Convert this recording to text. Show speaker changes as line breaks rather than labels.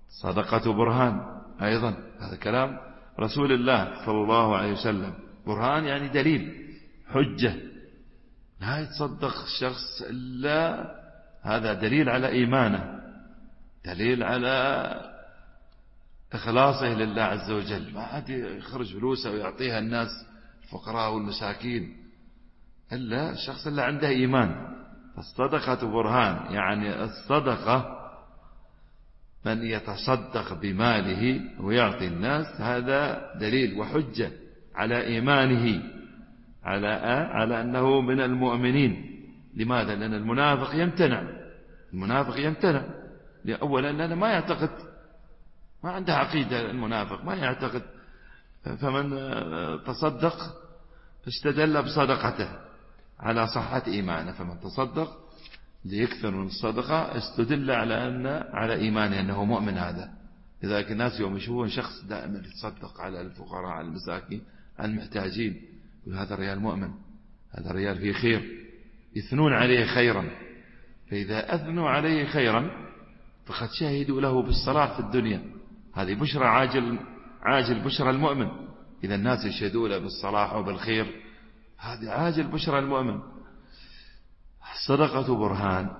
صدقة برهان أيضا، هذا كلام رسول الله صلى الله عليه وسلم. برهان يعني دليل، حجة. لا يتصدق الشخص إلا هذا دليل على إيمانه، دليل على إخلاصه لله عز وجل. ما عاد يخرج فلوسه ويعطيها الناس الفقراء والمساكين، إلا الشخص اللي عنده إيمان. فالصدقة برهان يعني الصدقة من يتصدق بماله ويعطي الناس، هذا دليل وحجة على إيمانه، على أنه من المؤمنين. لماذا؟ لأن المنافق يمتنع أولا لأنه ما يعتقد، ما عنده عقيدة. المنافق ما يعتقد. فمن تصدق استدل بصدقته على صحة إيمانه. فمن تصدق ليكثر من الصدقة استدل على إيمانه أنه مؤمن. هذا لذلك الناس يوم يشوفون شخص دائما يتصدق على الفقراء، على المساكين، على المحتاجين، هذا الرجال مؤمن، هذا الرجال فيه خير، يثنون عليه خيرا. فإذا أثنوا عليه خيرا فقد شهدوا له بالصلاح في الدنيا. هذه بشرى عاجل بشرى المؤمن. إذا الناس يشهدوا له بالصلاح وبالخير، هذه عاجل بشرى المؤمن. الصدقة برهان